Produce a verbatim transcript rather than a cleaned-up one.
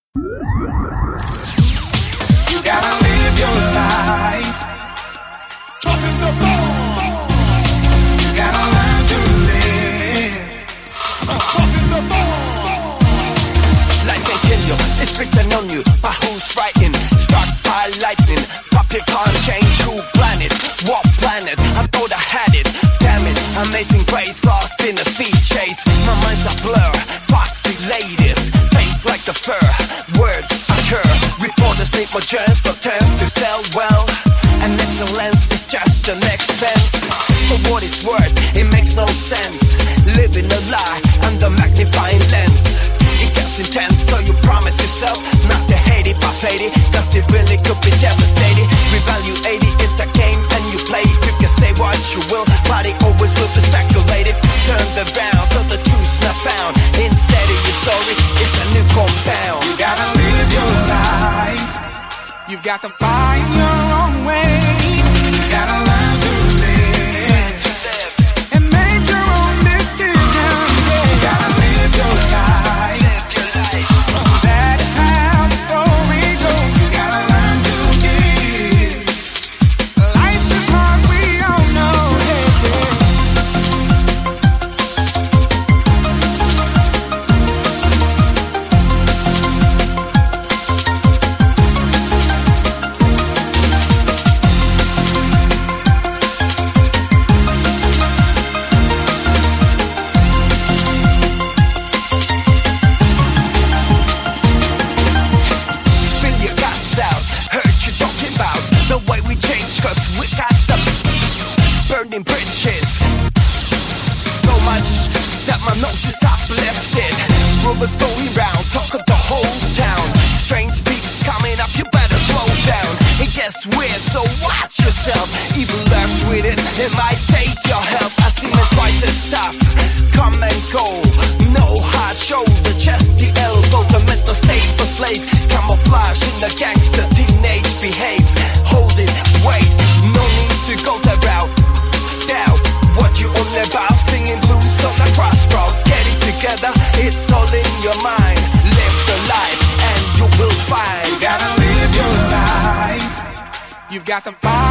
You gotta live your life. Dropping the ball. You gotta learn to live. Dropping the ball. Life ain't kill you, it's written on you. But who's writing? Struck by lightning. Puppet can't change who planet. What planet? I thought I had it. Damn it, amazing grace, lost in a speed chase. My mind's a blur, foxy ladies, fake like the fur. Words occur, reporters need more germs for terms to sell well. And excellence is just an expense. For what it's worth, it makes no sense. Living a lie under magnifying lens. It gets intense, so you promise yourself not to hate it, but fade it, cause it really could be devastating. Revaluate it, it's a game and you play it. You can say what you will, but it always will be speculated. Turned around, so the truth's not found. Instead of your story, it's a new compound. You gotta live your life. You got to find your own way. You gotta learn to live and make your own decisions. You gotta live your life. That is how the story goes. You gotta learn to give. Life is hard, we all know. Yeah, yeah. Spill your guts out, heard you talking about the way we change, cause we got some burning bridges. So much that my nose is uplifted. Rumors going round, talk of the whole town. Strange beats coming up, you better slow down. It gets weird, so watch yourself. Evil lurks with it, it might take your help. I see my twice as tough, come and go. No hard shoulder, chest, the elbow, the mental state for slave. Camouflage in the gangster, teenage behave. Hold it, wait, no need to go that route. Doubt what you on about, singing blues on the crossroad. Get it together, it's all in your mind. Live the life and you will find. You gotta live your life. You got to find